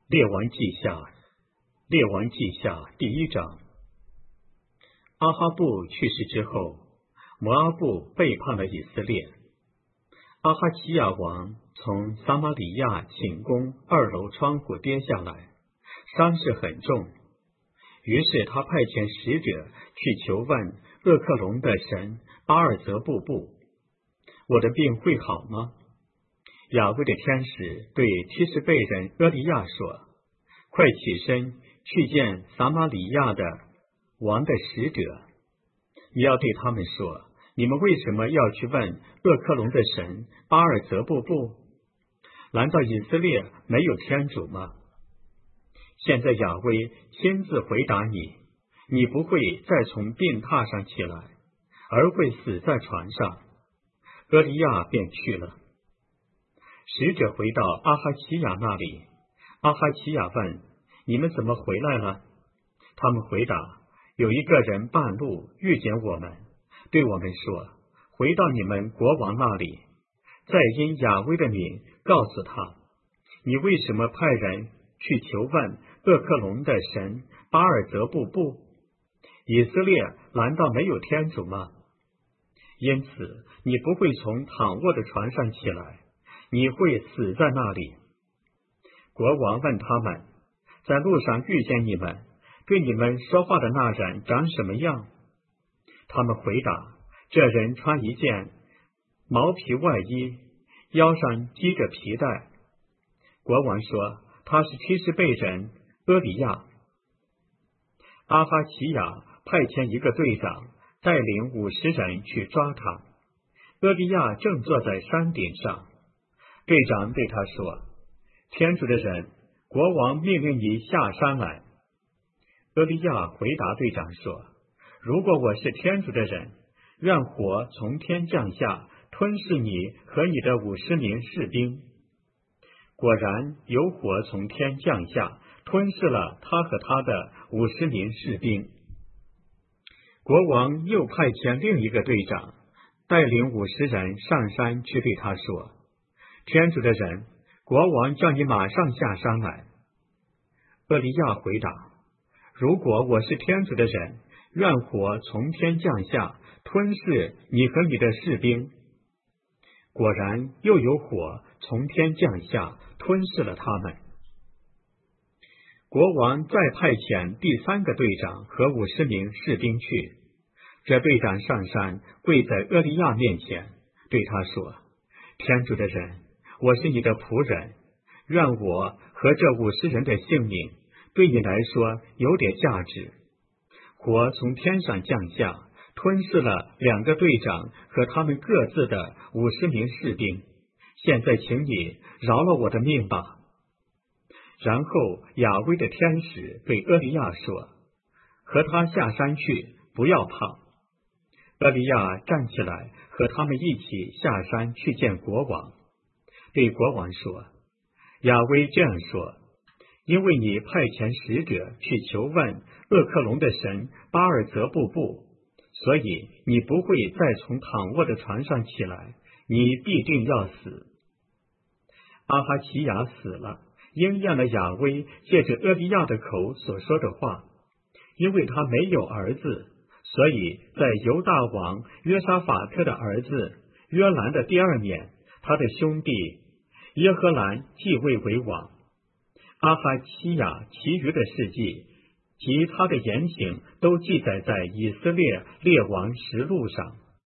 列王记下，列王记下第1章。阿哈布去世之后，摩阿布背叛了以色列。阿哈齐亚王从撒玛利亚寝宫2楼窗户跌下来，伤势很重。于是他派遣使者去求问厄克隆的神巴尔泽布布：我的病会好吗？亚威的天使对提十贝人俄利亚说：快起身去见撒玛利亚的王的使者，你要对他们说，你们为什么要去问厄克隆的神巴尔泽布布？难道以色列没有天主吗？现在亚威亲自回答你，你不会再从病榻上起来，而会死在床上。俄利亚便去了。使者回到阿哈齐亚那里，阿哈齐亚问：你们怎么回来了？他们回答：有一个人半路遇见我们，对我们说：回到你们国王那里，再因亚威的名告诉他，你为什么派人去求问厄克隆的神巴尔泽布布？以色列难道没有天主吗？因此你不会从躺卧的床上起来，你会死在那里。国王问他们：在路上遇见你们，对你们说话的那人长什么样？他们回答：这人穿一件毛皮外衣，腰上系着皮带。国王说：他是提十贝人俄利亚。阿哈齐亚派遣一个队长带领50人去抓他。俄利亚正坐在山顶上，队长对他说：天主的人，国王命令你下山来。俄利亚回答队长说：如果我是天主的人，愿火从天降下，吞噬你和你的50名士兵。果然有火从天降下，吞噬了他和他的50名士兵。国王又派遣另一个队长带领50人上山去对他说：天主的人，国王叫你马上下山来。俄利亚回答：如果我是天主的人，愿火从天降下，吞噬你和你的士兵。果然又有火从天降下，吞噬了他们。国王再派遣第3个队长和50名士兵去。这队长上山，跪在俄利亚面前，对他说：天主的人，我是你的仆人，愿我和这50人的性命对你来说有点价值。火从天上降下，吞噬了2个队长和他们各自的50名士兵。现在请你饶了我的命吧。然后亚威的天使对俄利亚说：和他下山去，不要怕。俄利亚站起来，和他们一起下山去见国王，对国王说：亚威这样说，因为你派遣使者去求问厄克隆的神巴尔泽布布，所以你不会再从躺卧的床上起来，你必定要死。阿哈齐亚死了，应验了亚威借着俄利亚的口所说的话，因为他没有儿子，所以在犹大王约沙法特的儿子约兰的第2年，他的兄弟耶和兰继位为王。阿哈齐亚其余的事迹及他的言行都记载在以色列列王实录上。